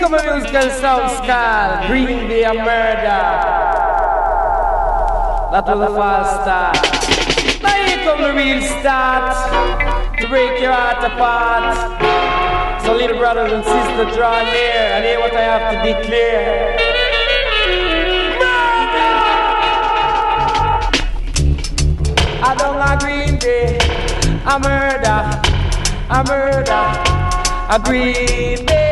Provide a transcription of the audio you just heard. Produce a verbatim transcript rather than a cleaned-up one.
come a musical sound called Green Day a Murder. That was a false start. Now here come the real start to break your heart apart. So little brothers and sisters, draw near and hear what I have to declare. I don't agree with it. A murder, a murder, a Green Day.